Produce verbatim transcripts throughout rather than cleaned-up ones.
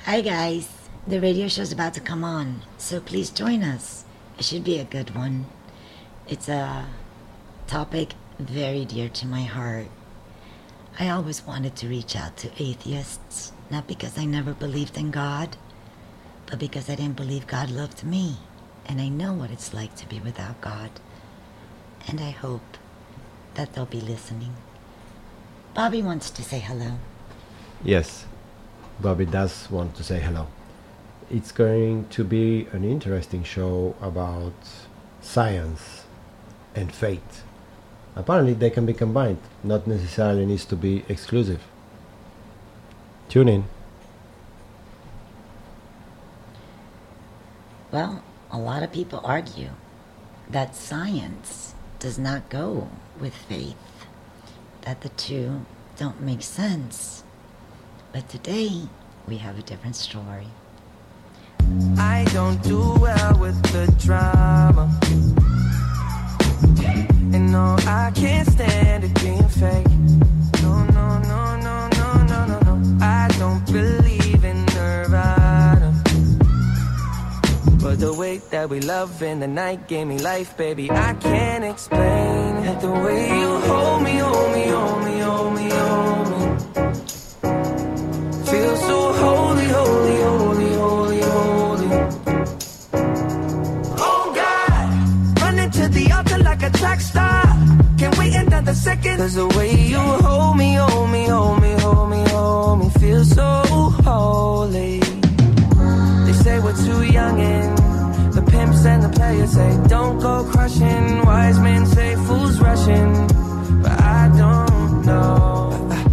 Hi guys, the radio show's about to come on, so please join us. It should be a good one. It's a topic very dear to my heart. I always wanted to reach out to atheists, not because I never believed in God, but because I didn't believe God loved me, and I know what it's like to be without God. And I hope that they'll be listening. Bobby wants to say hello. Yes, Bobby does want to say hello. It's going to be an interesting show about science and faith. Apparently they can be combined, not necessarily needs to be exclusive. Tune in. Well, a lot of people argue that science does not go with faith, that the two don't make sense. But today, we have a different story. I don't do well with the drama. And no, I can't stand it being fake. No, no, no, no, no, no, no, no. I don't believe in Nirvana. But the way that we love in the night gave me life, baby. I can't explain it. The way you hold me, hold me, hold me, hold me, hold me. Feel so holy, holy, holy, holy, holy. Oh God, running to the altar like a track star. Can't wait another second. Cause the way you hold me, hold me, hold me, hold me, hold me. Feel so holy. They say we're too young and the pimps and the players say don't go crushing. Wise men say fools rushing, but I don't know.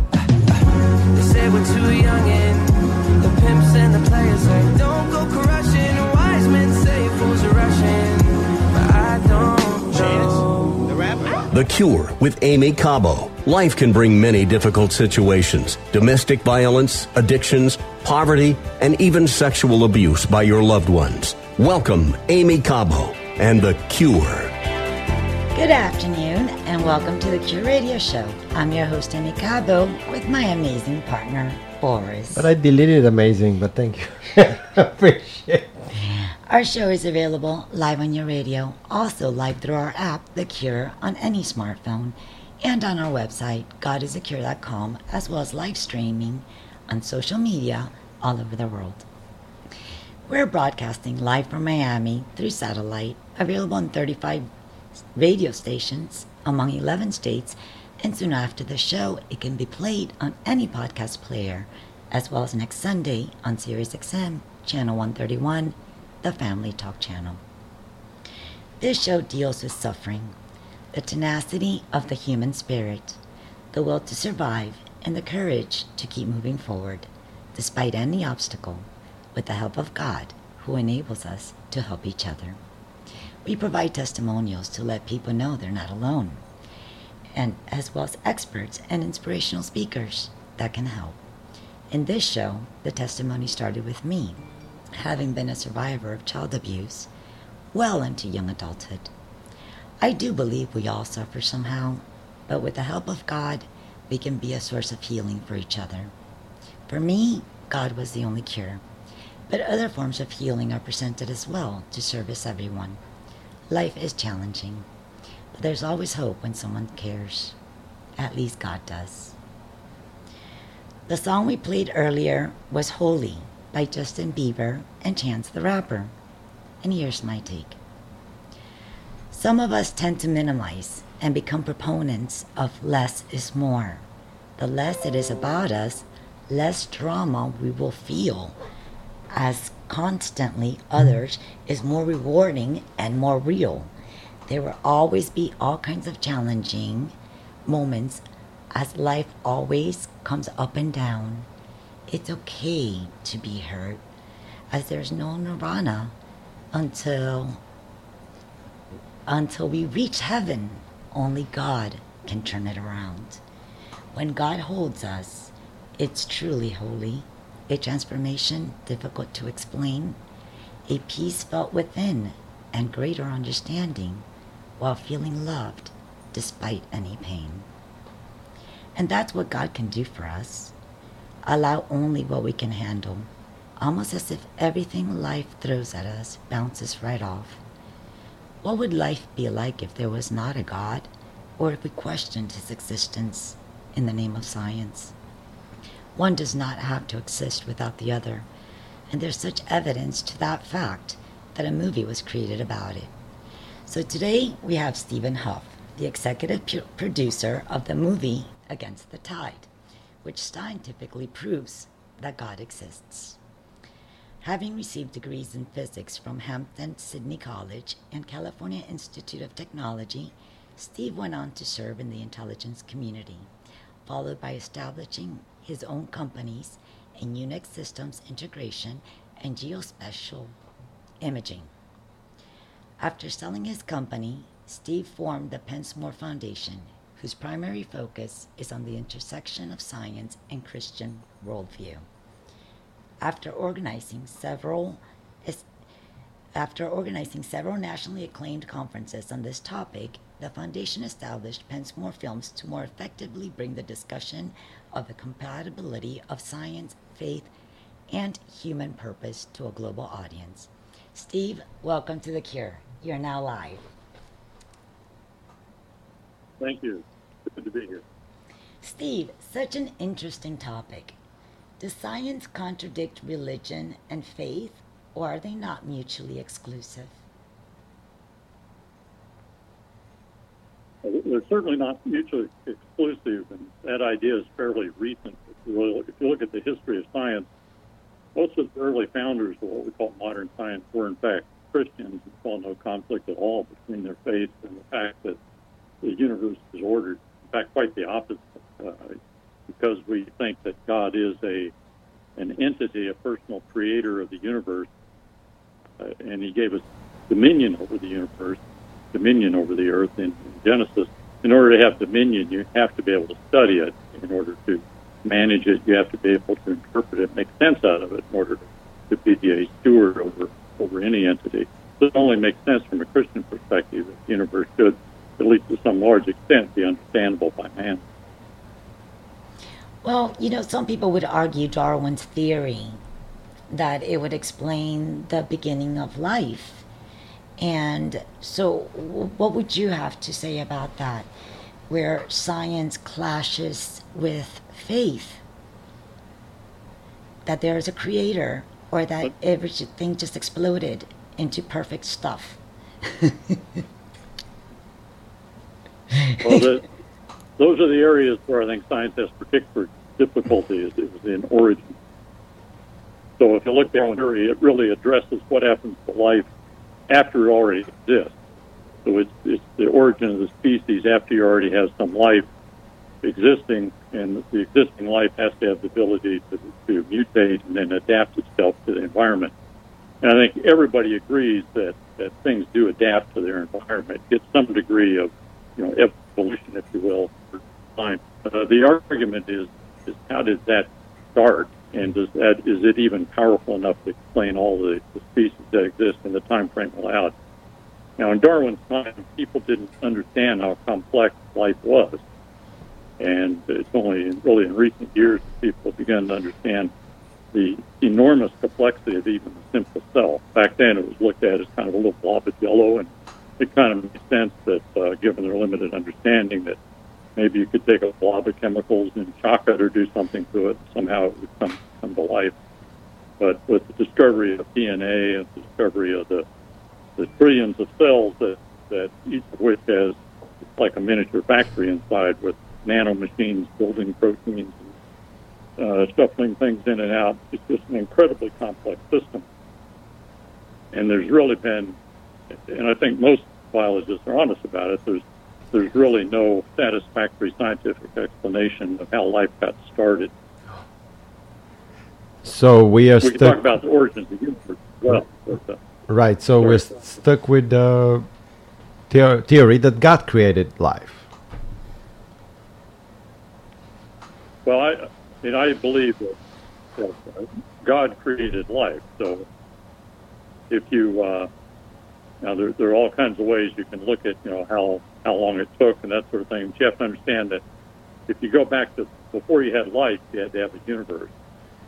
They say we're too young and the pimps and the players say don't go crushing. Wise men say fools are rushing, but I don't know. The rapper. The Cure with Amy Cabo. Life can bring many difficult situations. Domestic violence, addictions, poverty, and even sexual abuse by your loved ones. Welcome, Amy Cabo and The Cure. Good afternoon, and welcome to the Cure Radio Show. I'm your host, Amy Cabo, with my amazing partner, Boris. But I deleted amazing, but thank you. Appreciate it. Our show is available live on your radio, also live through our app, The Cure, on any smartphone, and on our website, god is a cure dot com, as well as live streaming on social media all over the world. We're broadcasting live from Miami through satellite, available on thirty-five radio stations among eleven states, and soon after the show, it can be played on any podcast player, as well as next Sunday on Sirius X M, Channel one thirty-one, the Family Talk Channel. This show deals with suffering, the tenacity of the human spirit, the will to survive, and the courage to keep moving forward, despite any obstacle, with the help of God, who enables us to help each other. We provide testimonials to let people know they're not alone, and as well as experts and inspirational speakers that can help. In this show, the testimony started with me, having been a survivor of child abuse well into young adulthood. I do believe we all suffer somehow, but with the help of God, we can be a source of healing for each other. For me, God was the only cure, but other forms of healing are presented as well to service everyone. Life is challenging, but there's always hope when someone cares. At least God does. The song we played earlier was Holy by Justin Bieber and Chance the Rapper. And here's my take. Some of us tend to minimize and become proponents of less is more. The less it is about us, less drama we will feel, as constantly others is more rewarding and more real. There will always be all kinds of challenging moments, as life always comes up and down. It's okay to be hurt, as there's no nirvana until until we reach heaven. Only God can turn it around. When God holds us, it's truly holy, a transformation difficult to explain, a peace felt within, and greater understanding, while feeling loved despite any pain. And that's what God can do for us. Allow only what we can handle. almost as if everything life throws at us bounces right off. What would life be like if there was not a God, or if we questioned his existence in the name of science? One does not have to exist without the other, and there's such evidence to that fact that a movie was created about it. So today we have Stephen Huff, the executive pu- producer of the movie Against the Tide, which scientifically proves that God exists. Having received degrees in physics from Hampton-Sydney College and California Institute of Technology, Steve went on to serve in the intelligence community, followed by establishing his own companies in Unix systems integration and geospatial imaging. After selling his company, Steve formed the Pensmore Foundation, whose primary focus is on the intersection of science and Christian worldview. After organizing several after organizing several nationally acclaimed conferences on this topic, the foundation established Pensmore Films to more effectively bring the discussion of the compatibility of science, faith, and human purpose to a global audience. Steve, welcome to The Cure. You're now live. Thank you. Good to be here. Steve, such an interesting topic. Does science contradict religion and faith, or are they not mutually exclusive? They're certainly not mutually exclusive, and that idea is fairly recent. If you look at the history of science, most of the early founders of what we call modern science were, in fact, Christians and saw no conflict at all between their faith and the fact that the universe is ordered. In fact, quite the opposite, uh, because we think that God is a an entity, a personal creator of the universe, uh, and he gave us dominion over the universe, dominion over the earth in, in Genesis. In order to have dominion, you have to be able to study it. In order to manage it, you have to be able to interpret it, make sense out of it in order to, to be a steward over, over any entity. So it only makes sense from a Christian perspective that the universe should, at least to some large extent, be understandable by man. Well, you know, some people would argue Darwin's theory that it would explain the beginning of life. And so what would you have to say about that, where science clashes with faith? That there is a creator, or that everything just exploded into perfect stuff? Well, the, those are the areas where I think science has particular difficulty, is, is in origin. So if you look at theory, it really addresses what happens to life after it already exists. So it's, it's the origin of the species after you already have some life existing, and the existing life has to have the ability to, to mutate and then adapt itself to the environment. And I think everybody agrees that, that things do adapt to their environment, get some degree of, you know, evolution, if you will, for time. Uh, the argument is, is how did that start, and does that, is it even powerful enough to explain all the, the species that exist in the time frame allowed? Now, in Darwin's time, people didn't understand how complex life was, and it's only really in recent years that people began to understand the enormous complexity of even the simple cell. Back then, it was looked at as kind of a little blob of yellow, and it kind of makes sense that, uh, given their limited understanding, that maybe you could take a blob of chemicals and shock it or do something to it, and somehow it would come, come to life. But with the discovery of D N A and the discovery of the, the trillions of cells that, that each of which has like a miniature factory inside with nanomachines building proteins and uh, shuffling things in and out, it's just an incredibly complex system. And there's really been, and I think most biologists are honest about it, there's there's really no satisfactory scientific explanation of how life got started. So we are we stuck. can talk about the origins of the universe as well. But, uh, right. So sorry. we're st- stuck with the theo- theory that God created life. Well, I, I mean, I believe that, that uh, God created life. So if you uh, now there, there are all kinds of ways you can look at, you know, how how long it took and that sort of thing. But you have to understand that if you go back to before you had life, you had to have a universe.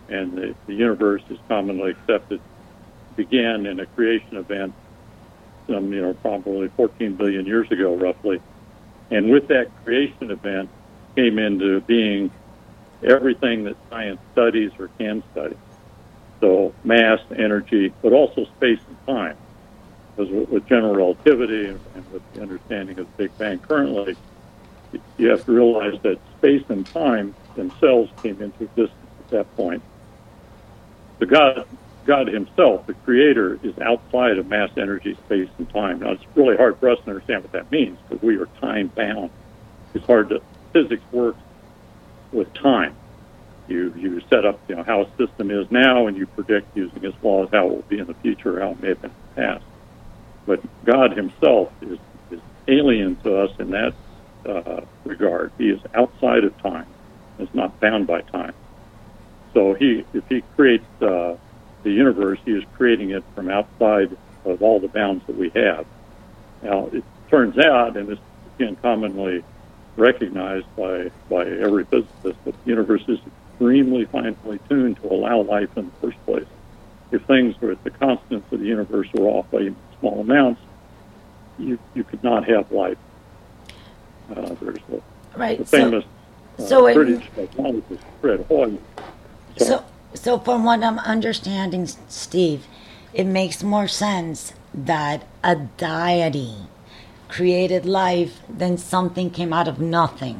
and the, the universe is commonly accepted began in a creation event some, you know, probably fourteen billion years ago, roughly. And with that creation event came into being everything that science studies or can study. So mass, energy, but also space and time. Because with, with general relativity and, and with the understanding of the Big Bang currently, you have to realize that space and time themselves came into existence at that point. The God, God himself, the creator, is outside of mass, energy, space, and time. Now, it's really hard for us to understand what that means because we are time-bound. It's hard to, physics works with time. You you set up, you know, how a system is now, and you predict using its laws how it will be in the future, how it may have been in the past. But God himself is, is alien to us in that uh, regard. He is outside of time. It's not bound by time. So he, if he creates uh, the universe, he is creating it from outside of all the bounds that we have. Now, it turns out, and this is again commonly recognized by, by every physicist, that the universe is extremely finely tuned to allow life in the first place. If things were at the constants of the universe were off by small amounts, you you could not have life. Uh, there's a, right. the famous so, uh, so British it, cosmologist Fred Hoyle. So, so, so from what I'm understanding, Steve, it makes more sense that a deity created life than something came out of nothing.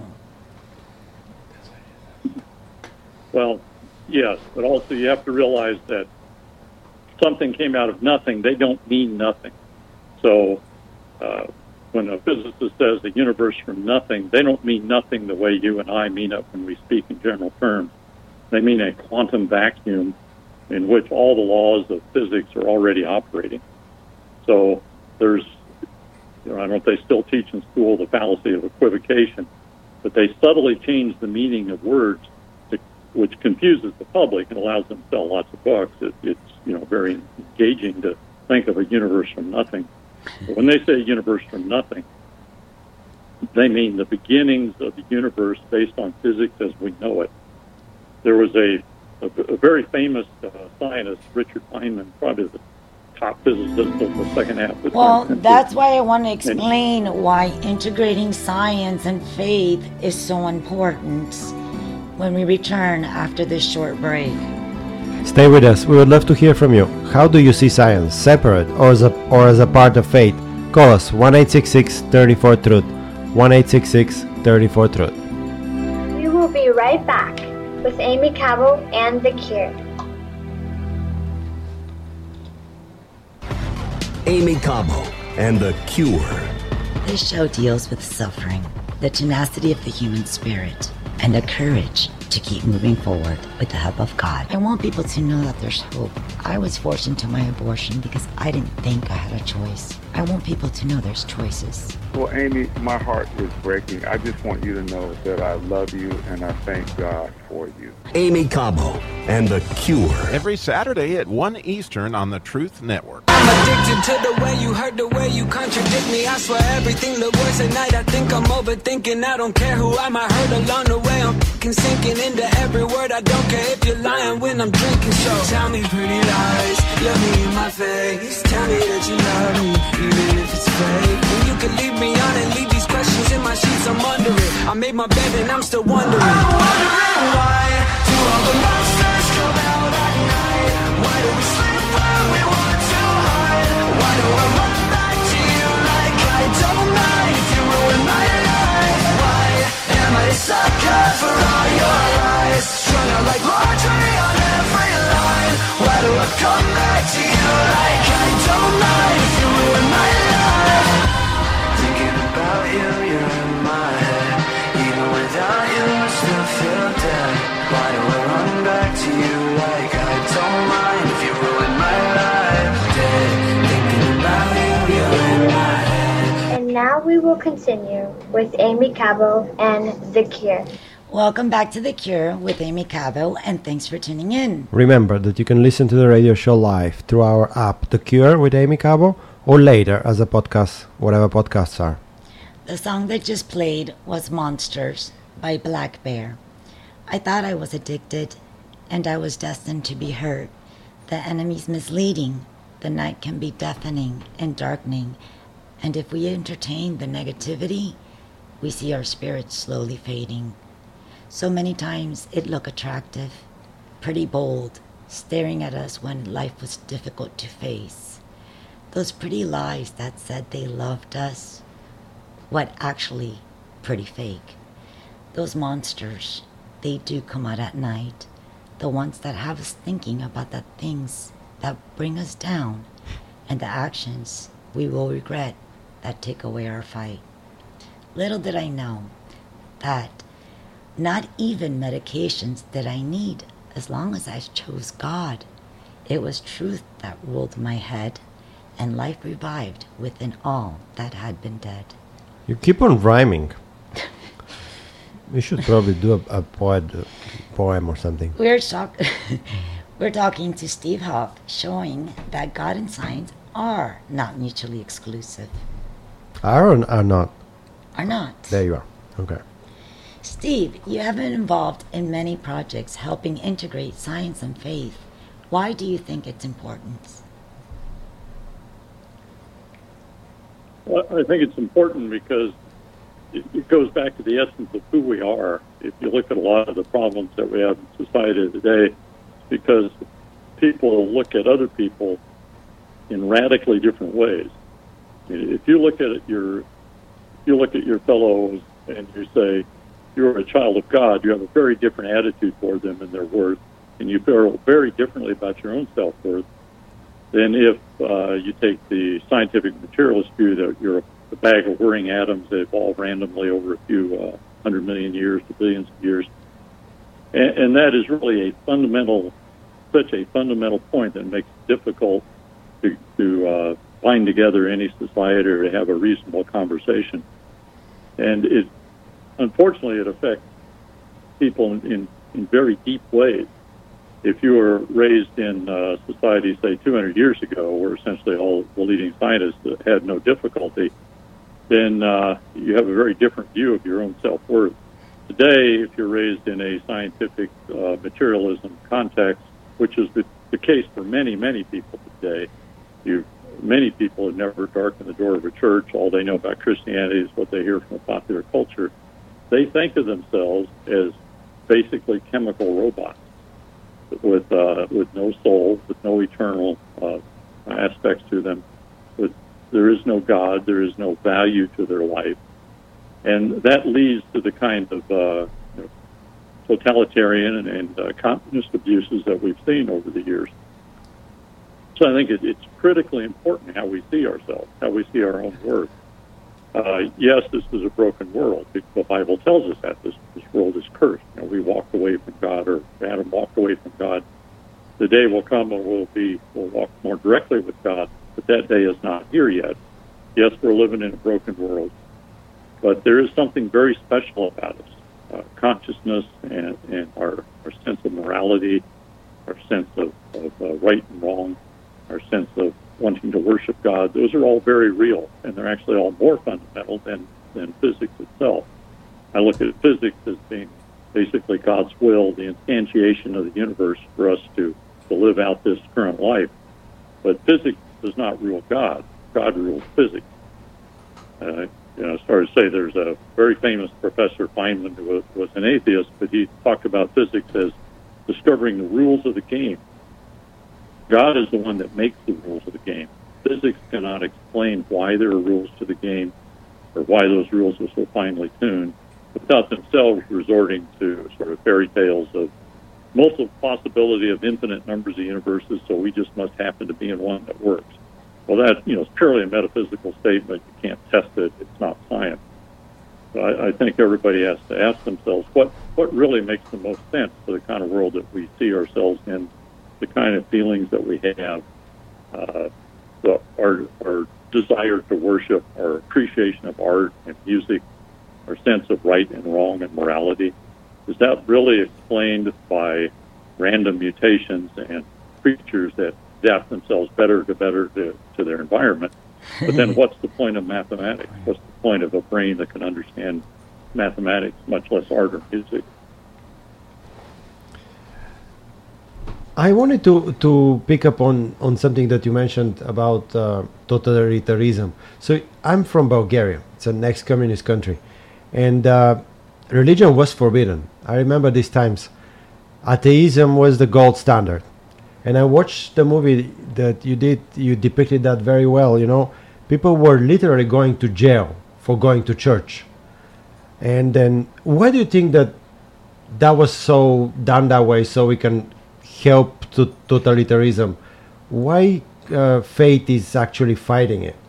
Well, yes, but also you have to realize that something came out of nothing, they don't mean nothing. So uh, when a physicist says the universe from nothing, they don't mean nothing the way you and I mean it when we speak in general terms. They mean a quantum vacuum in which all the laws of physics are already operating. So there's, you know, I don't know if they still teach in school the fallacy of equivocation, but they subtly change the meaning of words, to, which confuses the public and allows them to sell lots of books. It, it's, you know, very engaging to think of a universe from nothing. But when they say universe from nothing, they mean the beginnings of the universe based on physics as we know it. There was a, a, a very famous uh, scientist, Richard Feynman, probably the top physicist of the second half of the Well, twentieth that's century. why I want to explain why integrating science and faith is so important when we return after this short break. Stay with us. We would love to hear from you. How do you see science, separate or as a, or as a part of faith? Call us one eight six six, three four, truth. one eight six six, three four, truth. We will be right back with Amy Cabell and The Cure. Amy Cabell and The Cure. This show deals with suffering, the tenacity of the human spirit, and the courage to keep moving forward with the help of God. I want people to know that there's hope. I was forced into my abortion because I didn't think I had a choice. I want people to know there's choices. Well, Amy, my heart is breaking. I just want you to know that I love you and I thank God for you. Amy Cabell and The Cure. Every Saturday at one Eastern on the Truth Network. I'm addicted to the way you hurt, the way you contradict me. I swear everything look worse at night. I think I'm overthinking. I don't care who I might hurt along the way. I'm f***ing sinking into every word. I don't care if you're lying when I'm drinking. So tell me pretty lies, look me in my face. Tell me that you love me, even if it's fake. When you can leave me on and leave these questions in my sheets, I'm under it. I made my bed and I'm still wondering. I'm wondering why do all the monsters come out at night? Why do we sleep when we want to hide? Why do I run back to you like I don't mind if you ruin my life? Why am I a sucker for all your lies? Strung out like laundry on every line. Why do I come back to you like I don't mind if you ruin my life? Thinking about you, you're in my head. Even without you, I still feel dead. Why do I run back to you like I don't mind if you ruin my life? Dead, thinking about you, you're in my head. And now we will continue with Amy Cabell and The Cure. Welcome back to The Cure with Amy Cabell, and thanks for tuning in. Remember that you can listen to the radio show live through our app, The Cure with Amy Cabell, or later as a podcast, whatever podcasts are. The song that just played was Monsters by Black Bear. I thought I was addicted, and I was destined to be hurt. The enemy's misleading. The night can be deafening and darkening, and if we entertain the negativity, we see our spirits slowly fading. So many times it looked attractive, pretty bold, staring at us when life was difficult to face. Those pretty lies that said they loved us, what actually pretty fake. Those monsters, they do come out at night, the ones that have us thinking about the things that bring us down and the actions we will regret that take away our fight. Little did I know that not even medications did I need as long as I chose God. It was truth that ruled my head, and life revived within all that had been dead. You keep on rhyming. We should probably do a, a poet, uh, poem or something. We're, talk- We're talking to Steve Huff, showing that God and science are not mutually exclusive. Are or are not? Are not. There you are. Okay. Steve, you have been involved in many projects helping integrate science and faith. Why do you think it's important? Well, I think it's important because it, it goes back to the essence of who we are. If you look at a lot of the problems that we have in society today, because people look at other people in radically different ways. If you look at your, if you look at your fellows and you say you're a child of God, you have a very different attitude toward them and their worth, and you feel very differently about your own self-worth than if uh, you take the scientific materialist view that you're a bag of whirring atoms that evolve randomly over a few uh, hundred million years to billions of years. And, and that is really a fundamental, such a fundamental point that makes it difficult to, to uh, bind together any society or to have a reasonable conversation. And it, unfortunately, it affects people in, in, in very deep ways. If you were raised in uh, society, say, two hundred years ago, where essentially all the leading scientists had no difficulty, then uh, you have a very different view of your own self-worth. Today, if you're raised in a scientific uh, materialism context, which is the, the case for many, many people today, you many people have never darkened the door of a church. All they know about Christianity is what they hear from popular culture. They think of themselves as basically chemical robots with uh, with no soul, with no eternal uh, aspects to them. With there is no God, there is no value to their life, and that leads to the kind of uh, you know, totalitarian and, and uh, communist abuses that we've seen over the years. So I think it, it's critically important how we see ourselves, how we see our own worth. Uh, yes, this is a broken world. The Bible tells us that this, this world is cursed. You know, we walked away from God, or Adam walked away from God. The day will come when we'll be we'll walk more directly with God, but that day is not here yet. Yes, we're living in a broken world, but there is something very special about us. Uh, consciousness and, and our, our sense of morality, our sense of, of uh, right and wrong, our sense of wanting to worship God, those are all very real, and they're actually all more fundamental than, than physics itself. I look at physics as being basically God's will, the instantiation of the universe for us to, to live out this current life. But physics does not rule God. God rules physics. Uh, you know, as far as say, there's a very famous Professor Feynman who was, was an atheist, but he talked about physics as discovering the rules of the game. God is the one that makes the rules of the game. Physics cannot explain why there are rules to the game or why those rules are so finely tuned without themselves resorting to sort of fairy tales of multiple possibility of infinite numbers of universes, so we just must happen to be in one that works. Well, that, you know, is purely a metaphysical statement. You can't test it. It's not science. So I, I think everybody has to ask themselves, what, what really makes the most sense for the kind of world that we see ourselves in, the kind of feelings that we have, uh, the, our, our desire to worship, our appreciation of art and music, our sense of right and wrong and morality. Is that really explained by random mutations and creatures that adapt themselves better to better to, to their environment? But then what's the point of mathematics? What's the point of a brain that can understand mathematics, much less art or music? I wanted to, to pick up on, on something that you mentioned about uh, totalitarianism. So I'm from Bulgaria. It's an ex-communist country. And uh, religion was forbidden. I remember these times. Atheism was the gold standard. And I watched the movie that you did. You depicted that very well. You know, people were literally going to jail for going to church. And then why do you think that that was so done that way so we can help to totalitarianism? Why uh, faith is actually fighting it?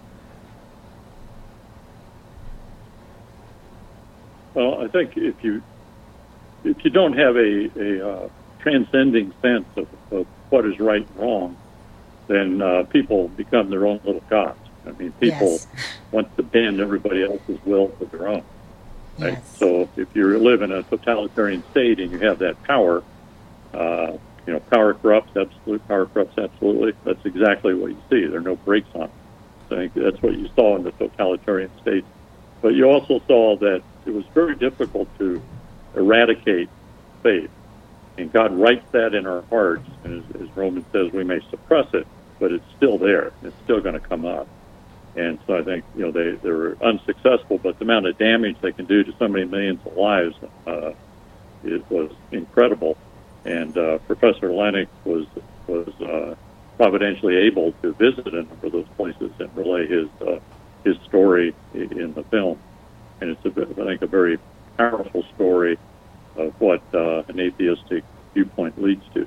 Well, I think if you if you don't have a, a uh, transcending sense of, of what is right and wrong, then uh, people become their own little gods. I mean, people yes. want to bend everybody else's will to their own. Right? Yes. So if you live in a totalitarian state and you have that power, uh, you know, power corrupts, absolute power corrupts absolutely. That's exactly what you see. There are no brakes on it. So I think that's what you saw in the totalitarian states. But you also saw that it was very difficult to eradicate faith. And God writes that in our hearts. And as, as Romans says, we may suppress it, but it's still there. It's still going to come up. And so I think, you know, they, they were unsuccessful, but the amount of damage they can do to so many millions of lives uh, it was incredible. And uh, Professor Lennox was was uh, providentially able to visit a number of those places and relay his uh, his story in the film. And it's, a, I think, a very powerful story of what uh, an atheistic viewpoint leads to.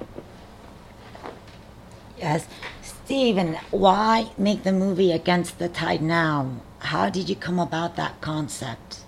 Yes. Stephen, why make the movie Against the Tide now? How did you come about that concept?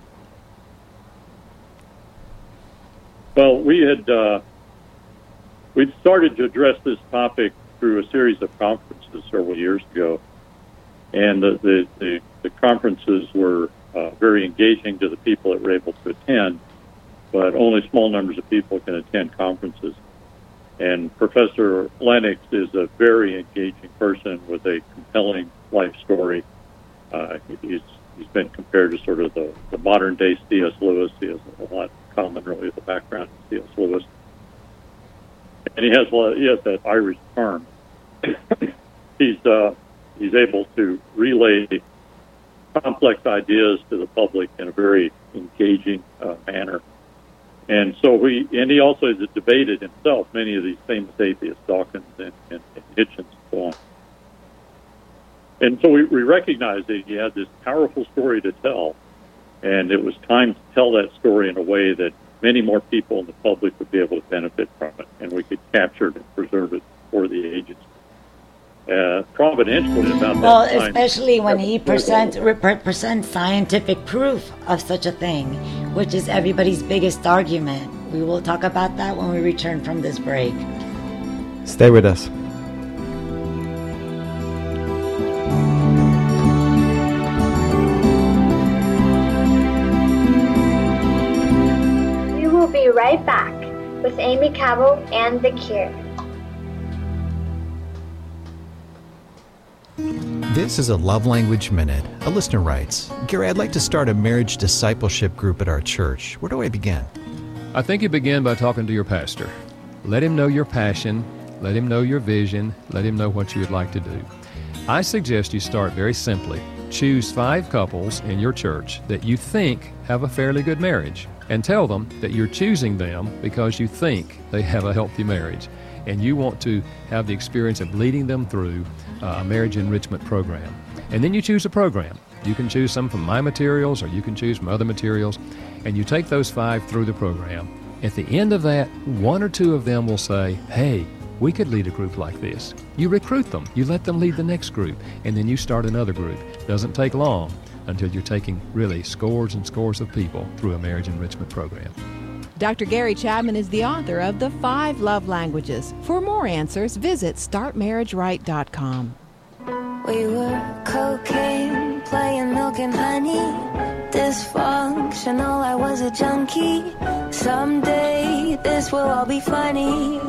Well, we had uh, we'd started to address this topic through a series of conferences several years ago, and the the, the, the conferences were uh, very engaging to the people that were able to attend, but only small numbers of people can attend conferences. And Professor Lennox is a very engaging person with a compelling life story. Uh, he's he's been compared to sort of the, the modern day C S Lewis. He has a lot in common, really, with the background of C S Lewis. And he has a lot, he has that Irish charm. he's uh, he's able to relay complex ideas to the public in a very engaging uh, manner. And so we, and he also has debated himself many of these famous atheists, Dawkins and, and, and Hitchens and so on. And so we, we recognized that he had this powerful story to tell, and it was time to tell that story in a way that many more people in the public would be able to benefit from it, and we could capture it and preserve it for the ages. Uh, providentially about that well, time, especially when he presents present scientific proof of such a thing, which is everybody's biggest argument. We will talk about that when we return from this break. Stay with us. We will be right back with Amy Cabell and The Cure. This is a Love Language Minute. A listener writes, Gary, I'd like to start a marriage discipleship group at our church. Where do I begin? I think you begin by talking to your pastor. Let him know your passion. Let him know your vision. Let him know what you would like to do. I suggest you start very simply. Choose five couples in your church that you think have a fairly good marriage, and tell them that you're choosing them because you think they have a healthy marriage, and you want to have the experience of leading them through uh, a marriage enrichment program. And then you choose a program. You can choose some from my materials, or you can choose from other materials, and you take those five through the program. At the end of that, one or two of them will say, hey, we could lead a group like this. You recruit them. You let them lead the next group, and then you start another group. Doesn't take long until you're taking really scores and scores of people through a marriage enrichment program. Doctor Gary Chapman is the author of The Five Love Languages. For more answers, visit start marriage right dot com. We were cocaine, playing milk and honey. Dysfunctional, I was a junkie. Someday this will all be funny.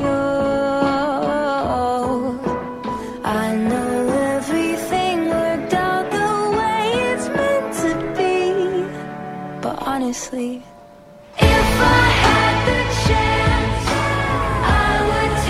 Oh, I know everything worked out the way it's meant to be. But honestly, if I had the chance, I would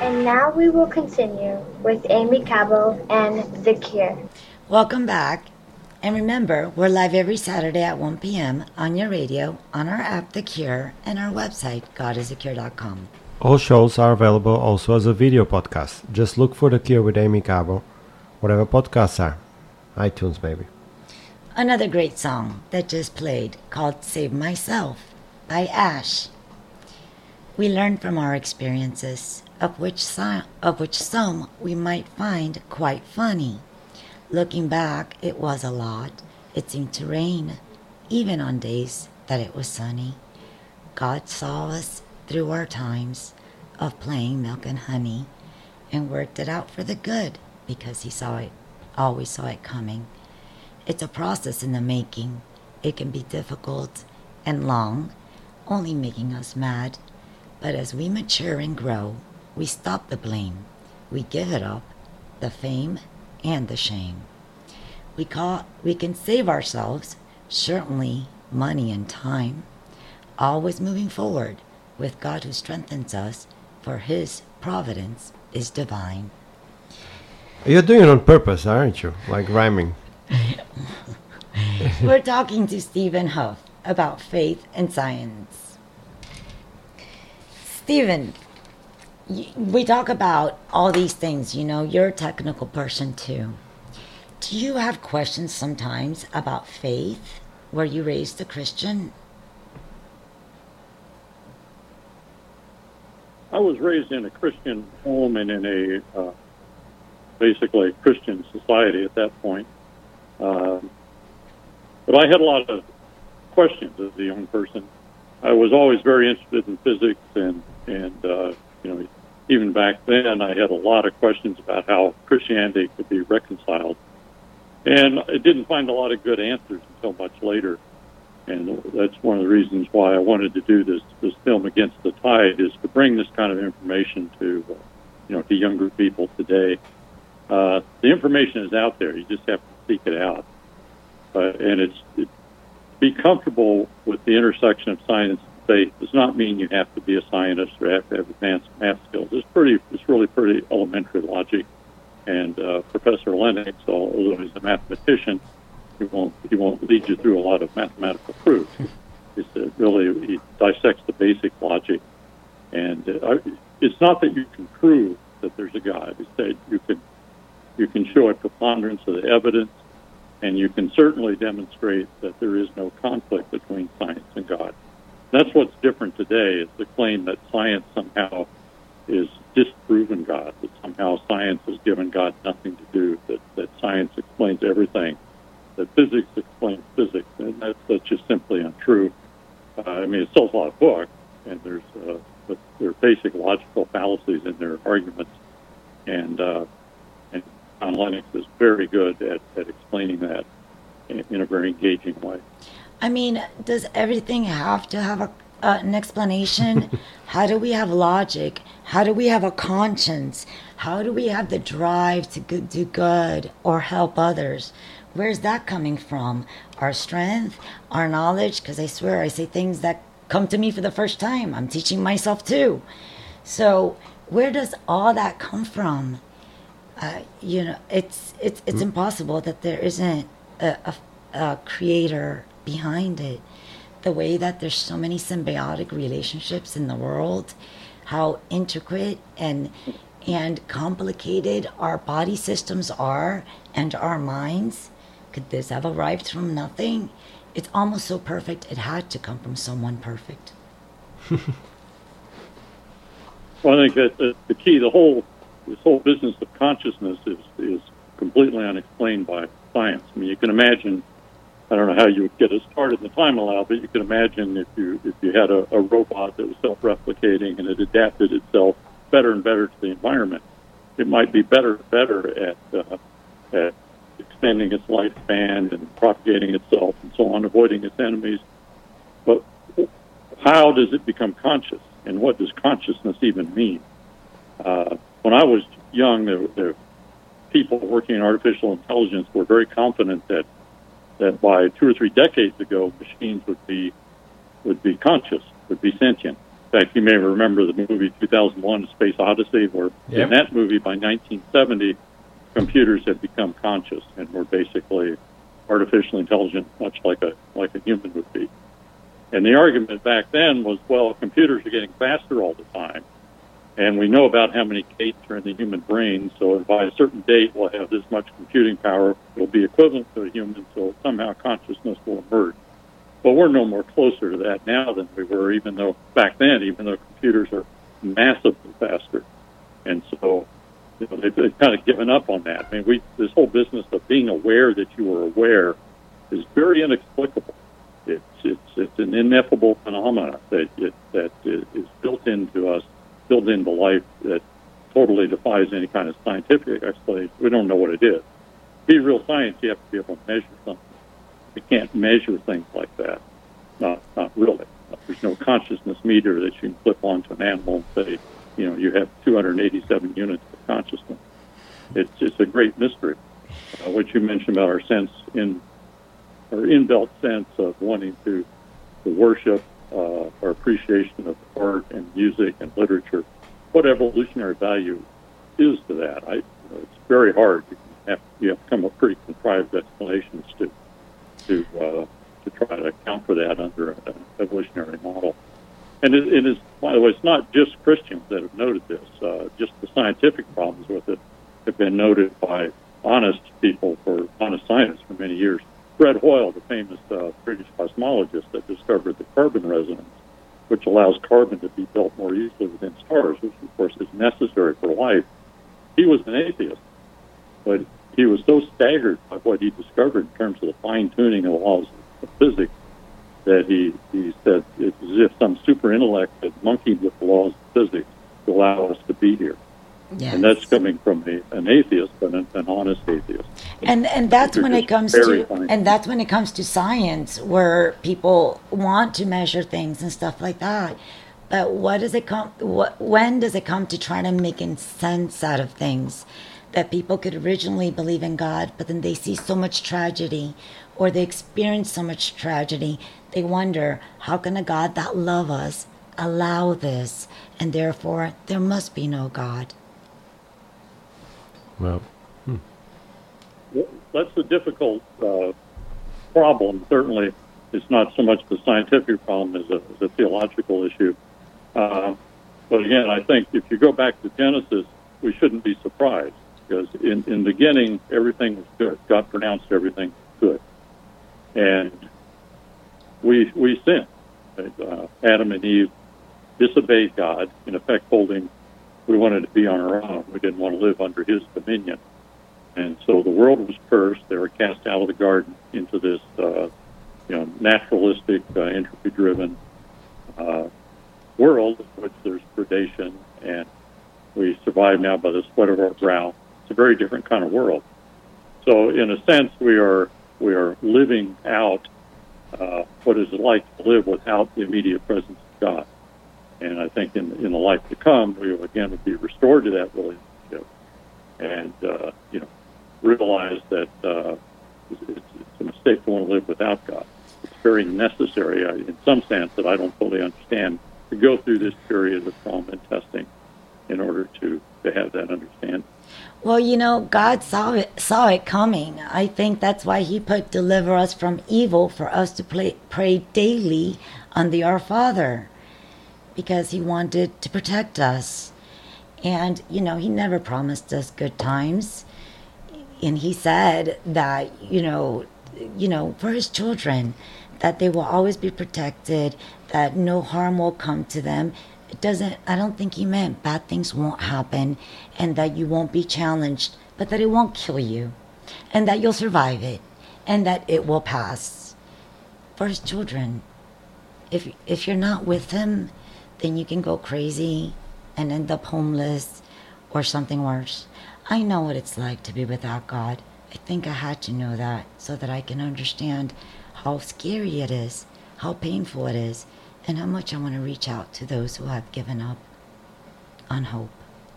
And now we will continue with Amy Cabo and The Cure. Welcome back. And remember, we're live every Saturday at one p.m. on your radio, on our app, The Cure, and our website, god is a cure dot com. All shows are available also as a video podcast. Just look for The Cure with Amy Cabo, whatever podcasts are. iTunes, maybe. Another great song that just played called Save Myself by Ash. We learn from our experiences, of which, some, of which some we might find quite funny. Looking back, it was a lot. It seemed to rain, even on days that it was sunny. God saw us through our times of playing milk and honey and worked it out for the good because he saw it, always saw it coming. It's a process in the making. It can be difficult and long, only making us mad. But as we mature and grow, we stop the blame. We give it up, the fame and the shame. We call, we can save ourselves, certainly money and time, always moving forward with God who strengthens us, for his providence is divine. You're doing it on purpose, aren't you? Like rhyming. We're talking to Stephen Huff about faith and science. Stephen, we talk about all these things, you know, you're a technical person too. Do you have questions sometimes about faith? Were you raised a Christian? I was raised in a Christian home and in a uh, basically Christian society at that point. Uh, but I had a lot of questions as a young person. I was always very interested in physics, and and uh, you know, even back then, I had a lot of questions about how Christianity could be reconciled, and I didn't find a lot of good answers until much later. And that's one of the reasons why I wanted to do this this film Against the Tide, is to bring this kind of information to uh, you know to younger people today. Uh, the information is out there; you just have to seek it out. Uh, and it's it, be comfortable with the intersection of science and faith does not mean you have to be a scientist or have to have advanced math skills. It's pretty. It's really pretty elementary logic. And uh, Professor Lennox, although he's a mathematician, he won't he won't lead you through a lot of mathematical proofs. It's uh, really he dissects the basic logic, and uh, it's not that you can prove that there's a God. It's that you can you can show a preponderance of the evidence, and you can certainly demonstrate that there is no conflict between science and God. That's what's different today, is the claim that science somehow is disproven God, that somehow science has given God nothing to do, that, that science explains everything, that physics explains physics, and that's, that's just simply untrue. Uh, I mean, it sells a lot of books, and there's uh, but there are basic logical fallacies in their arguments, and uh, and John Lennox is very good at, at explaining that in, in a very engaging way. I mean, does everything have to have a, uh, an explanation? How do we have logic? How do we have a conscience? How do we have the drive to go- do good or help others? Where's that coming from? Our strength, our knowledge? Because I swear I say things that come to me for the first time. I'm teaching myself too. So where does all that come from? Uh, you know, it's it's it's mm-hmm. impossible that there isn't a, a, a creator behind it. The way that there's so many symbiotic relationships in the world, how intricate and and complicated our body systems are, and our minds. Could this have arrived from nothing? It's almost so perfect it had to come from someone perfect. Well, I think that the, the key, the whole this whole business of consciousness is is completely unexplained by science. I mean, you can imagine. I don't know how you would get it started in the time allowed, but you can imagine if you if you had a, a robot that was self-replicating and it adapted itself better and better to the environment, it might be better and better at uh, at extending its lifespan and propagating itself and so on, avoiding its enemies. But how does it become conscious, and what does consciousness even mean? Uh, when I was young, there, there people working in artificial intelligence were very confident that that by two or three decades ago, machines would be would be conscious, would be sentient. In fact, you may remember the movie two thousand one, A Space Odyssey, where Yep. in that movie, by nineteen seventy, computers had become conscious and were basically artificially intelligent, much like a like a human would be. And the argument back then was, well, computers are getting faster all the time, and we know about how many gates are in the human brain, so by a certain date we'll have this much computing power. It'll be equivalent to a human, so somehow consciousness will emerge. But we're no more closer to that now than we were, even though back then, even though computers are massively faster. And so, you know, they've, they've kind of given up on that. I mean, we this whole business of being aware that you are aware is very inexplicable. It's it's it's an ineffable phenomenon that it, that is built into us, built into life, that totally defies any kind of scientific explanation. We don't know what it is. To be real science, you have to be able to measure something. You can't measure things like that. Not not really. There's no consciousness meter that you can flip onto an animal and say, you know, you have two hundred eighty-seven units of consciousness. It's it's a great mystery. Uh, what you mentioned about our sense in, our inbuilt sense of wanting to, to worship, uh, our appreciation of art and music and literature, what evolutionary value is to that? I, you know, it's very hard. You have, you have to come up with pretty contrived explanations to to uh, to try to account for that under an evolutionary model. And it, it is, by the way, it's not just Christians that have noted this. Uh, just the scientific problems with it have been noted by honest people, for honest scientists for many years. Fred Hoyle, the famous uh, British cosmologist that discovered the carbon resonance, which allows carbon to be built more easily within stars, which of course is necessary for life. He was an atheist, but he was so staggered by what he discovered in terms of the fine-tuning of the laws of physics that he, he said it's as if some super intellect had monkeyed with the laws of physics to allow us to be here. Yes. And that's coming from a, an atheist, but an, an honest atheist. And and that's They're when it just comes very to fine. and that's when it comes to science, where people want to measure things and stuff like that. But what does it come? What when does it come to try to making sense out of things? That people could originally believe in God, but then they see so much tragedy, or they experience so much tragedy, they wonder, how can a God that loves us allow this? And therefore, there must be no God. Well, hmm. Well, that's a difficult uh, problem. Certainly, it's not so much the scientific problem as a, as a theological issue. Uh, but again, I think if you go back to Genesis, we shouldn't be surprised, because in, in the beginning, everything was good. God pronounced everything good. And we we sinned. Uh, Adam and Eve disobeyed God, in effect holding, we wanted to be on our own. We didn't want to live under his dominion. And so the world was cursed. They were cast out of the garden into this uh, you know, naturalistic, uh, entropy-driven uh, world in which there's predation, and we survive now by the sweat of our brow. It's a very different kind of world. So in a sense, we are we are living out uh, what is it like to live without the immediate presence of God. And I think in, in the life to come, we will again be restored to that relationship, and uh, you know, realize that uh, it's, it's a mistake to want to live without God. It's very necessary, uh, in some sense, that I don't fully understand, to go through this period of trauma and testing in order to, to have that understanding. Well, you know, God saw it saw it coming. I think that's why he put deliver us from evil, for us to play, pray daily on the Our Father, because he wanted to protect us. And, you know, he never promised us good times. And he said that, you know, you know, for his children, that they will always be protected, that no harm will come to them. It doesn't, I don't think he meant bad things won't happen, and that you won't be challenged, but that it won't kill you, and that you'll survive it, and that it will pass. For his children, if if you're not with him, then you can go crazy and end up homeless or something worse. I know what it's like to be without God. I think I had to know that so that I can understand how scary it is, how painful it is, and how much I want to reach out to those who have given up on hope.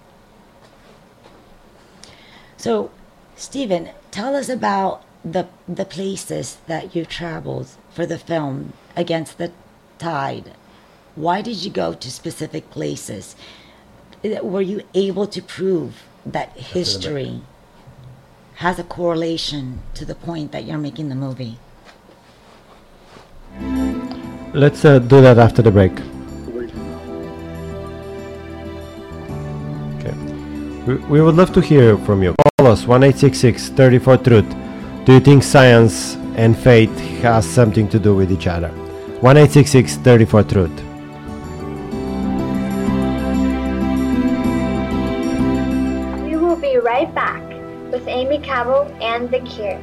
So, Stephen, tell us about the the places that you've traveled for the film Against the Tide. Why did you go to specific places? Were you able to prove that history has a correlation to the point that you're making the movie? Let's uh, do that after the break. Okay. We, we would love to hear from you. Call us one eight six six, three four, truth. Do you think science and faith has something to do with each other? one eight six six, three four, truth. We will be right back with Amy Cabo and The Cure.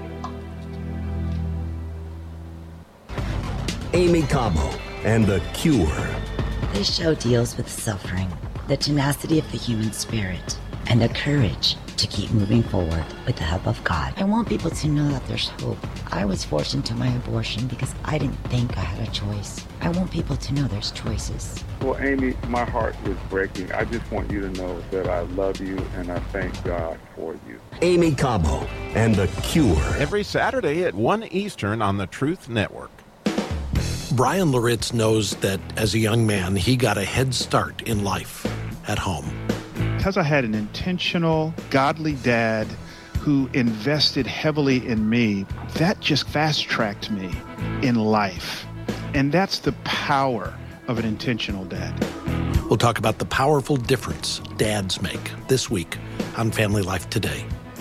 Amy Cabo and The Cure. This show deals with suffering, the tenacity of the human spirit, and the courage to keep moving forward with the help of God. I want people to know that there's hope. I was forced into my abortion because I didn't think I had a choice. I want people to know there's choices. Well, Amy, my heart is breaking. I just want you to know that I love you and I thank God for you. Amy Cabo and The Cure. Every Saturday at one Eastern on the Truth Network. Brian Loritz knows that as a young man, he got a head start in life at home. Because I had an intentional, godly dad who invested heavily in me, that just fast-tracked me in life. And that's the power of an intentional dad. We'll talk about the powerful difference dads make this week on Family Life Today.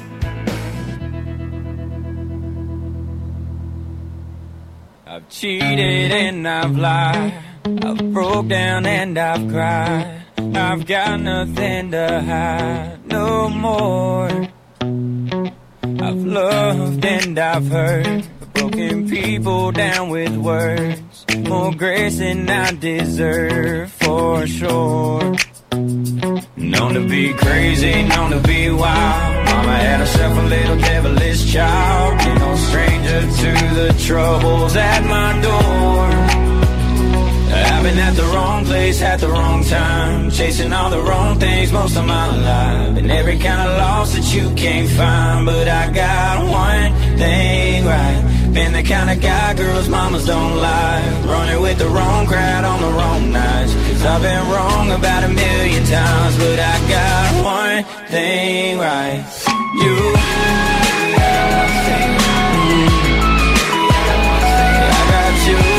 I've cheated and I've lied, I've broke down and I've cried, I've got nothing to hide no more. I've loved and I've hurt, broken people down with words, more grace than I deserve for sure. Known to be crazy, known to be wild, mama had herself a little devilish child, ain't no stranger to the troubles at my door. I've been at the wrong place at the wrong time, chasing all the wrong things most of my life, and every kind of loss that you can't find, but I got one thing right. Been the kind of guy girls mamas don't like, running with the wrong crowd on the wrong nights, cause I've been wrong about a million times, but I got one thing right. You I got you.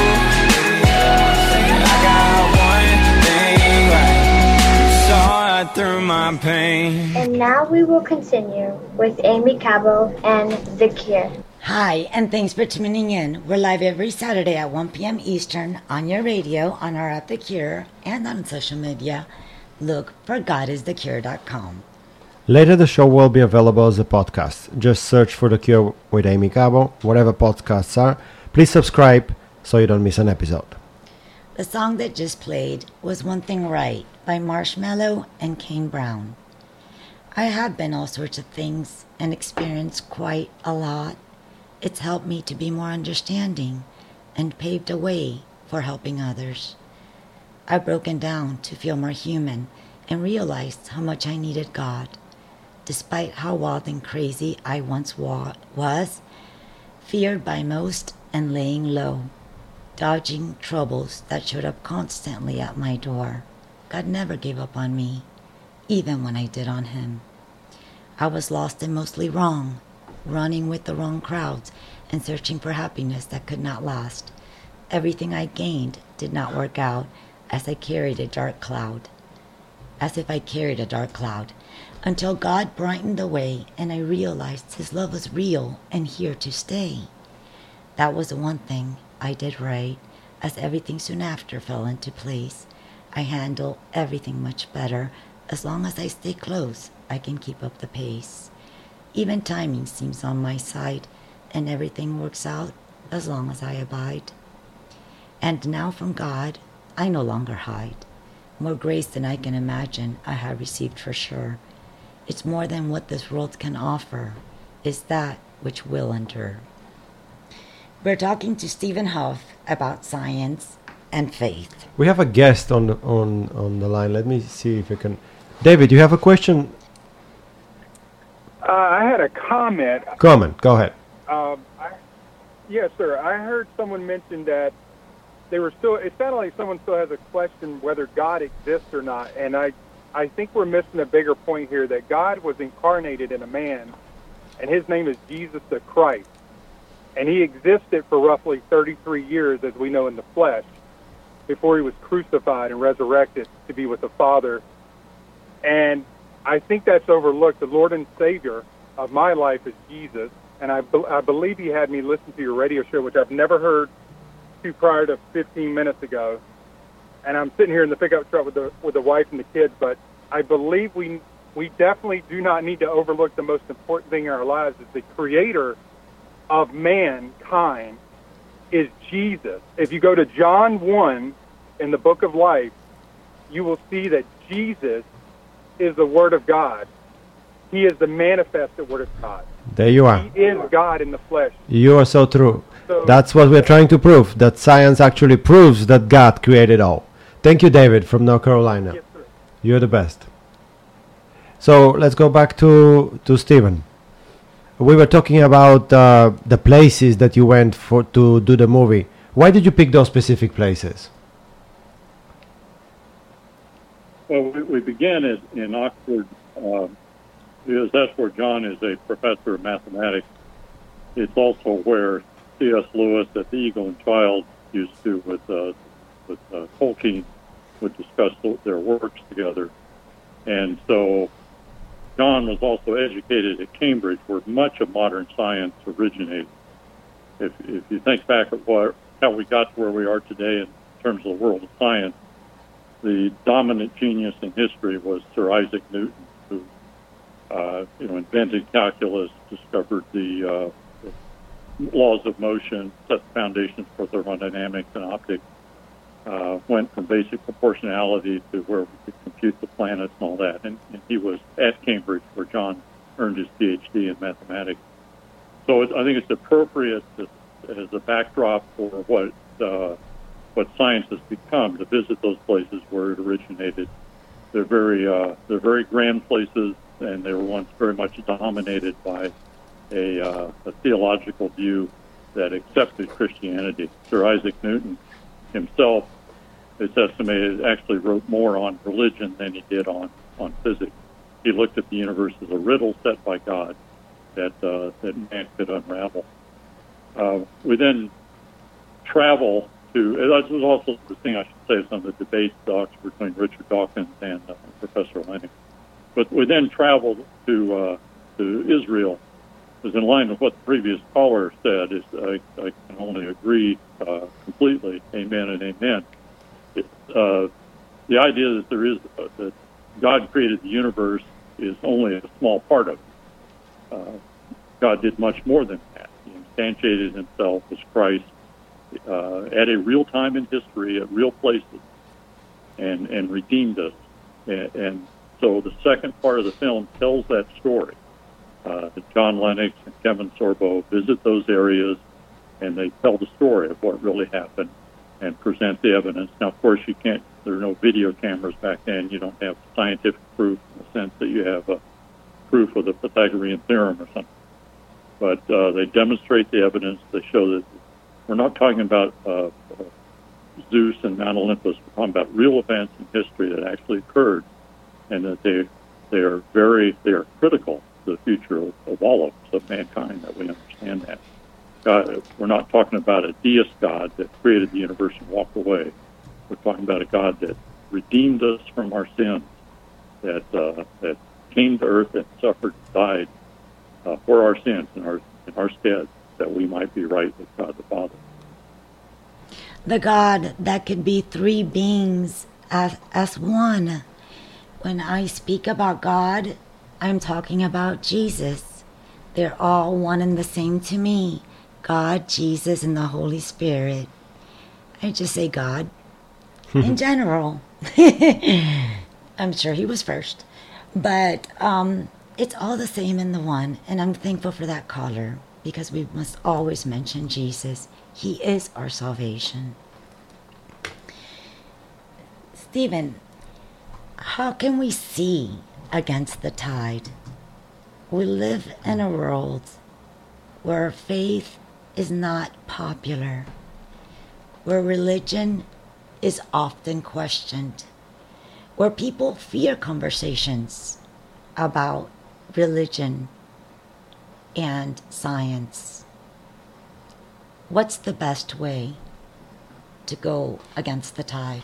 Through my pain. And now we will continue with Amy Cabo and The Cure. Hi, and thanks for tuning in. We're live every Saturday at one p.m. Eastern on your radio, on our app The Cure, and on social media. Look for God is the cure dot com. Later the show will be available as a podcast. Just search for The Cure with Amy Cabo, whatever podcasts are. Please subscribe so you don't miss an episode. The song that just played was One Thing Right by Marshmello and Kane Brown. I have been all sorts of things and experienced quite a lot. It's helped me to be more understanding and paved a way for helping others. I've broken down to feel more human and realized how much I needed God. Despite how wild and crazy I once wa- was, feared by most and laying low, dodging troubles that showed up constantly at my door. God never gave up on me, even when I did on him. I was lost and mostly wrong, running with the wrong crowds and searching for happiness that could not last. Everything I gained did not work out as I carried a dark cloud, as if I carried a dark cloud, until God brightened the way and I realized his love was real and here to stay. That was the one thing I did right, as everything soon after fell into place. I handle everything much better. As long as I stay close, I can keep up the pace. Even timing seems on my side, and everything works out as long as I abide. And now from God, I no longer hide. More grace than I can imagine I have received for sure. It's more than what this world can offer. It's that which will endure. We're talking to Stephen Huff about science and faith. We have a guest on the, on on the line. Let me see if I can. David, you have a question? Uh, I had a comment. Comment. Go ahead. Uh, I, yes, sir. I heard someone mention that they were still, it sounded like someone still has a question whether God exists or not. And I, I think we're missing a bigger point here, that God was incarnated in a man, and his name is Jesus the Christ. And he existed for roughly thirty-three years, as we know, in the flesh, before he was crucified and resurrected to be with the Father. And I think that's overlooked. The Lord and Savior of my life is Jesus. And I, be- I believe he had me listen to your radio show, which I've never heard to prior to fifteen minutes ago. And I'm sitting here in the pickup truck with the with the wife and the kids, but I believe we we definitely do not need to overlook the most important thing in our lives is the creator of mankind is Jesus. If you go to John one in the book of life, you will see that Jesus is the Word of God. He is the manifested Word of God. There you are. He is God in the flesh. You are so true. So, That's what we're trying to prove, that science actually proves that God created all. Thank you, David, from North Carolina. Yes, sir. You're the best. So let's go back to, to Stephen. We were talking about uh, the places that you went for to do the movie. Why did you pick those specific places? Well, we, we began it in Oxford uh, because that's where John is a professor of mathematics. It's also where C S Lewis at the Eagle and Child used to, with uh, with uh, Tolkien, would discuss their works together. And so John was also educated at Cambridge, where much of modern science originated. If, if you think back at what, how we got to where we are today in terms of the world of science, the dominant genius in history was Sir Isaac Newton, who uh, you know invented calculus, discovered the, uh, the laws of motion, set the foundations for thermodynamics and optics, uh, went from basic proportionality to where we could compute the planets and all that. And, and he was at Cambridge, where John earned his P H D in mathematics. So it, I think it's appropriate to, as a backdrop for what uh, what science has become, to visit those places where it originated. They're very uh, they're very grand places, and they were once very much dominated by a, uh, a theological view that accepted Christianity. Sir Isaac Newton himself, it's estimated, actually wrote more on religion than he did on, on physics. He looked at the universe as a riddle set by God that uh, that man could unravel. Uh, we then travel to, that was also the thing I should say, some of the debates between Richard Dawkins and uh, Professor Lennox. But we then traveled to uh, to Israel. It was in line with what the previous caller said. Is I, I can only agree uh, completely. Amen and amen. It, uh, the idea that there is uh, that God created the universe is only a small part of it. Uh, God did much more than that. He instantiated himself as Christ uh, at a real time in history, at real places, and and redeemed us. And, and so the second part of the film tells that story. Uh, John Lennox and Kevin Sorbo visit those areas, and they tell the story of what really happened and present the evidence. Now, of course, you can't. There are no video cameras back then. You don't have scientific proof in the sense that you have a proof of the Pythagorean theorem or something. But uh, they demonstrate the evidence. They show that we're not talking about uh, Zeus and Mount Olympus. We're talking about real events in history that actually occurred, and that they they are very they are critical to the future of, of all of us, of mankind, that we understand that. God, we're not talking about a deist God that created the universe and walked away. We're talking about a God that redeemed us from our sins, that uh, that came to earth and suffered and died uh, for our sins in our in our stead, that we might be right with God the Father. The God that could be three beings as, as one. When I speak about God, I'm talking about Jesus. They're all one and the same to me. God, Jesus, and the Holy Spirit. I just say God in general. I'm sure he was first. But um, it's all the same in the one. And I'm thankful for that caller, because we must always mention Jesus. He is our salvation. Stephen, how can we see against the tide? We live in a world where faith is not popular. where religion is often questioned, where people fear conversations about religion and science. What's the best way to go against the tide?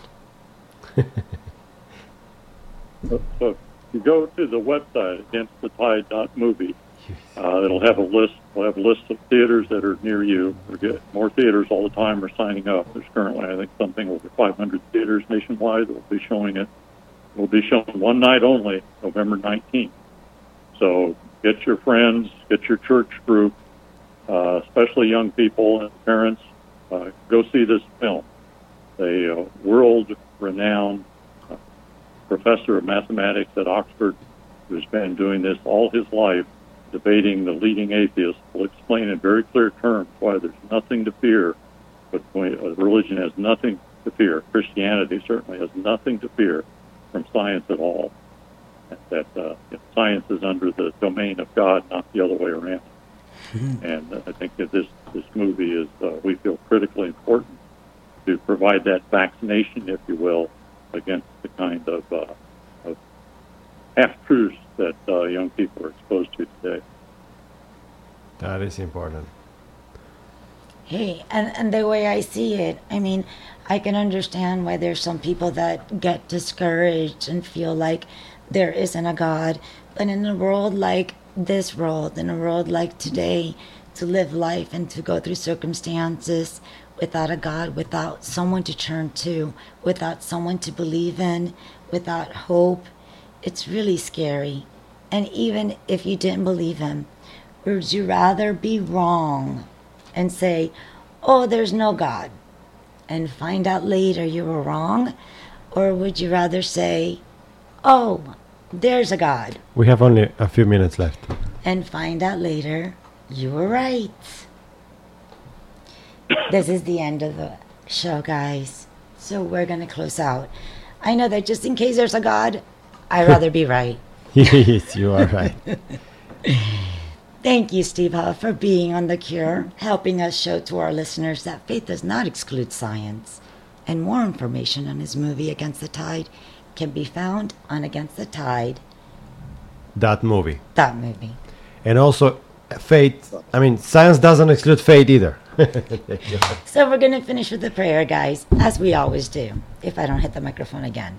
So, so if you go to the website, against the tide dot movie, uh, it'll have a list. We'll have a list of theaters that are near you. We get more theaters all the time are signing up. There's currently, I think, something over five hundred theaters nationwide that will be showing it. It will be shown one night only, November nineteenth. So get your friends, get your church group, uh, especially young people and parents, uh, go see this film. A uh, world-renowned uh, professor of mathematics at Oxford, who's been doing this all his life, debating the leading atheists, will explain in very clear terms why there's nothing to fear, but religion has nothing to fear. Christianity certainly has nothing to fear from science at all. That uh, science is under the domain of God, not the other way around. Mm-hmm. And uh, I think that this, this movie is, uh, we feel, critically important to provide that vaccination, if you will, against the kind of, uh, of half-truths that uh, young people are exposed to today. That is important. Hey, and, and the way I see it, I mean, I can understand why there's some people that get discouraged and feel like there isn't a God. But in a world like this world, in a world like today, to live life and to go through circumstances without a God, without someone to turn to, without someone to believe in, without hope, it's really scary. And even if you didn't believe him, would you rather be wrong and say, oh, there's no God, and find out later you were wrong? Or would you rather say, oh, there's a God, We have only a few minutes left. and find out later you were right? This is the end of the show, guys. So we're going to close out. I know that just in case there's a God, I'd rather be right. Yes, you are right. Thank you, Steve Huff, for being on The Cure, helping us show to our listeners that faith does not exclude science. And more information on his movie Against the Tide can be found on Against the Tide. That movie. That movie. And also, faith, I mean, science doesn't exclude faith either. So we're going to finish with a prayer, guys, as we always do, if I don't hit the microphone again.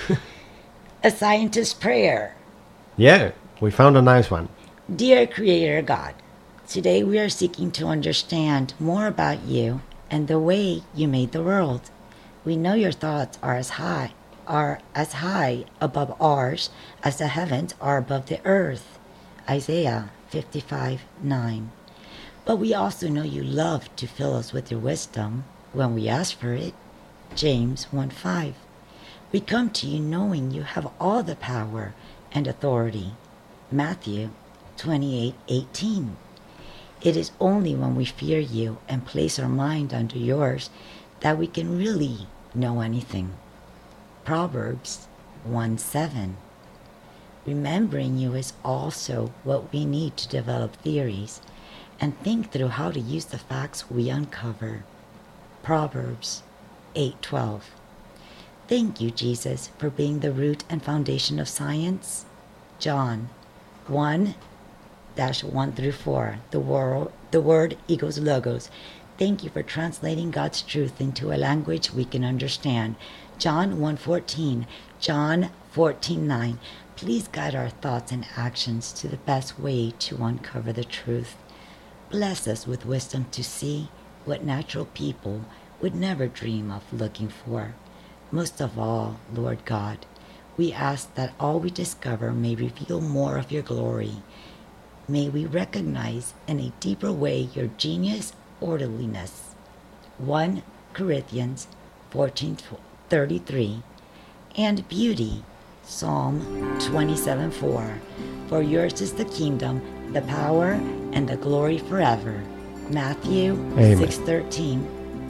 A scientist's prayer. Yeah, we found a nice one. Dear Creator God, today we are seeking to understand more about you and the way you made the world. We know your thoughts are as high, are as high above ours as the heavens are above the earth. Isaiah fifty-five nine. But we also know you love to fill us with your wisdom when we ask for it. James one five. We come to you knowing you have all the power and authority. Matthew twenty-eight eighteen. It is only when we fear you and place our mind under yours that we can really know anything. Proverbs one seven. Remembering you is also what we need to develop theories and think through how to use the facts we uncover. Proverbs eight twelve. Thank you, Jesus, for being the root and foundation of science. John one dash one through four. The word, the word equals logos. Thank you for translating God's truth into a language we can understand. John one fourteen. John fourteen nine. Please guide our thoughts and actions to the best way to uncover the truth. Bless us with wisdom to see what natural people would never dream of looking for. Most of all, Lord God, we ask that all we discover may reveal more of your glory. May we recognize in a deeper way your genius, orderliness. First Corinthians fourteen thirty-three. And beauty. Psalm twenty-seven four. For yours is the kingdom, the power, and the glory forever. Matthew six thirteen.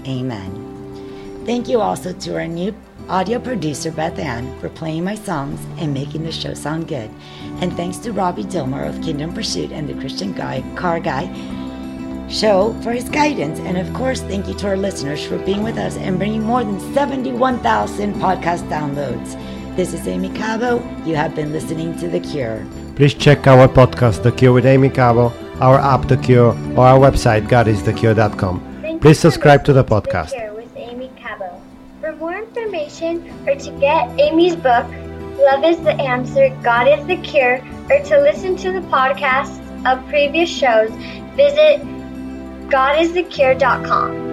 Amen. Thank you also to our new audio producer, Beth Ann, for playing my songs and making the show sound good. And thanks to Robbie Dilmer of Kingdom Pursuit and the Christian Guy, Car Guy show for his guidance. And of course, thank you to our listeners for being with us and bringing more than seventy-one thousand podcast downloads. This is Amy Cabo. You have been listening to The Cure. Please check our podcast, The Cure with Amy Cabo, our app, The Cure, or our website, god is the cure dot com. Please subscribe to the podcast. The Cure with Amy Cabo. For more information or to get Amy's book, Love is the Answer, God is the Cure, or to listen to the podcasts of previous shows, visit god is the cure dot com.